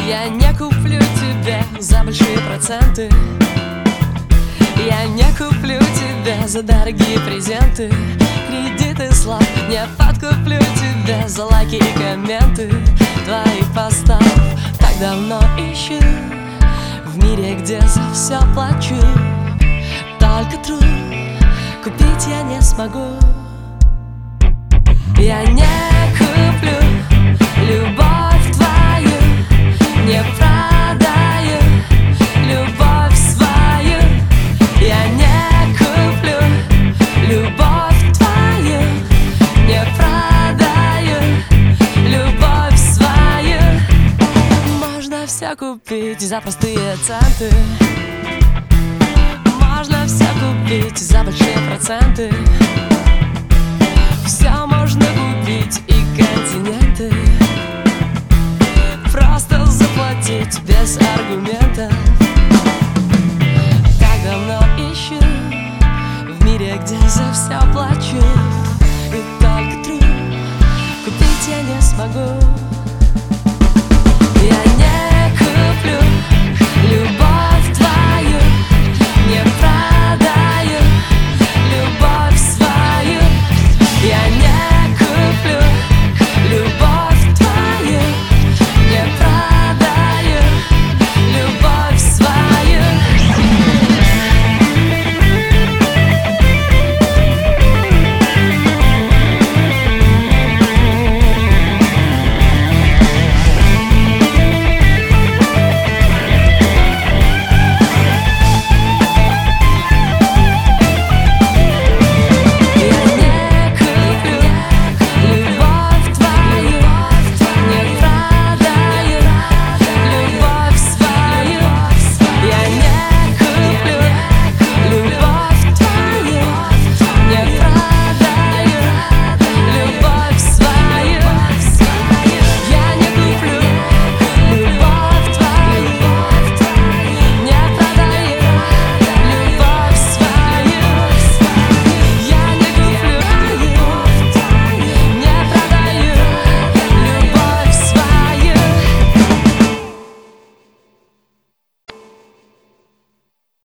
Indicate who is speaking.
Speaker 1: Я не куплю тебя за большие проценты. Я не куплю тебя за дорогие презенты. Кредиты слав, не подкуплю тебя за лайки и комменты. Твои постов так давно ищу в мире, где за все плачу. Только труд купить я не смогу. Я не куплю любовь твою, не продаю любовь свою. Я не куплю любовь твою, не продаю любовь свою. Можно все купить за простые центы. Можно все купить за большие проценты. Все можно купить и континенты. Просто заплатить без аргументов.